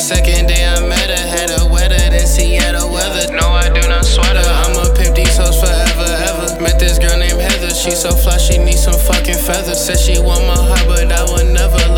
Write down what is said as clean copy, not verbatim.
second day I met her, had her wetter than Seattle weather. No, I do not sweat her. I'ma pimp these hoes forever, ever. Met this girl named Heather, she so fly, she need some fucking feathers. Said she want my heart, but I would never